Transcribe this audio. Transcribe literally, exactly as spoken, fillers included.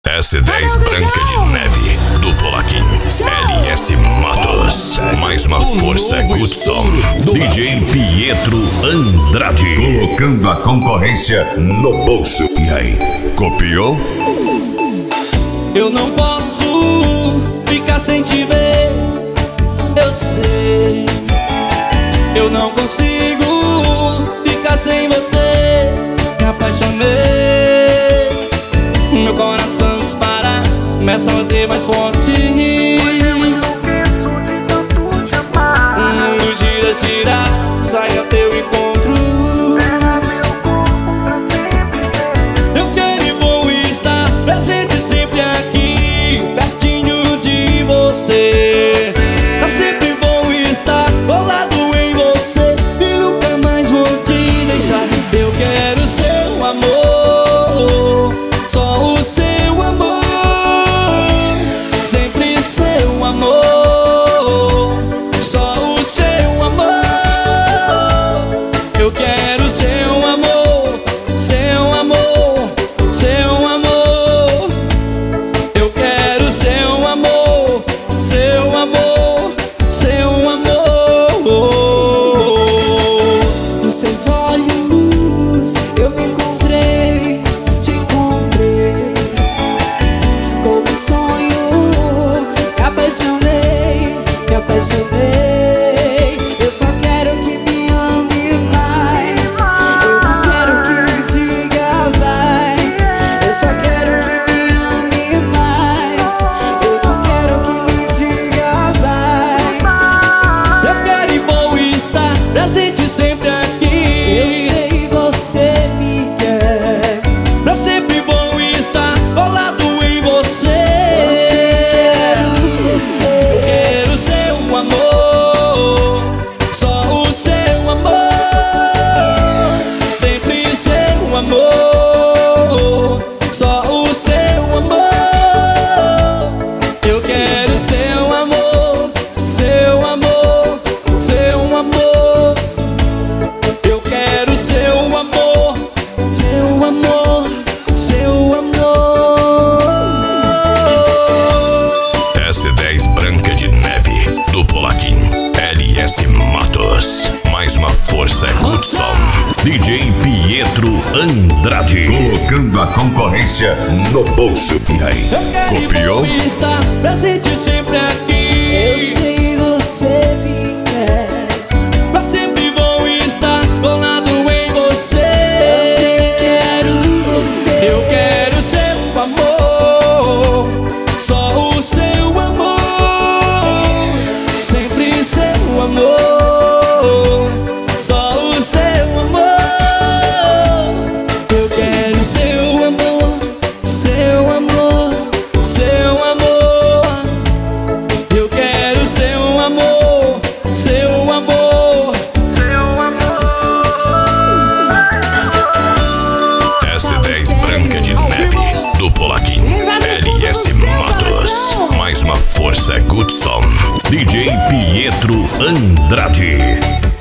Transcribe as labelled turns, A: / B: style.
A: S dez Branca de Neve, do Polaquim, L S Matos, mais uma força Goodson, D J Pietro Andrade,
B: colocando a concorrência no bolso.
A: E aí, copiou?
C: Eu não posso ficar sem te ver, eu sei. Eu não consigo ficar sem você, me apaixonei. Meu coração dispara, começa a bater mais forte. O gira, gira, sai ao teu encontro. Eu quero e vou estar presente sempre aqui, pertinho de você. Pra sempre vou estar colado em você e nunca mais vou te deixar. Eu quero seu amor, só o seu amor, sempre seu amor, só o seu amor. Eu quero seu amor, seu amor, seu amor. Eu quero seu amor, seu amor, seu amor.
D: Nos teus olhos eu me encontrei, te encontrei. Como um sonho, me apaixonei, me apaixonei. Eu só quero que me ame mais, eu não quero que me diga vai. Eu só quero que me ame mais, eu não quero que me diga vai.
C: Eu quero e vou estar presente sempre aqui.
D: Eu sei, você me quer.
C: Pra sempre vou estar colado em você.
D: Você
C: Quero seu amor, só o seu amor, sempre seu amor, só o seu amor. Eu quero seu amor, seu amor, seu amor. Eu quero seu amor, seu amor, seu amor.
A: S dez Branca de Neve, do Polaquim, L S Matos, mais uma força Goodson, D J Pietro Andrade,
B: Colocando a concorrência no bolso.
A: e aí,
C: Eu quero
A: copiou?
C: e vou estar presente sempre aqui.
D: Eu sei, você me quer.
C: Pra sempre vou estar colado em você.
D: Eu quero você.
C: Eu quero seu amor, só o seu amor, sempre seu amor, só o seu amor. Eu quero seu amor, seu amor, seu amor. Eu quero seu amor, seu amor, seu amor.
A: S dez Branca de Neve, do Polaquim, L S Matos, mais uma força Goodson, D J Pietro Andrade.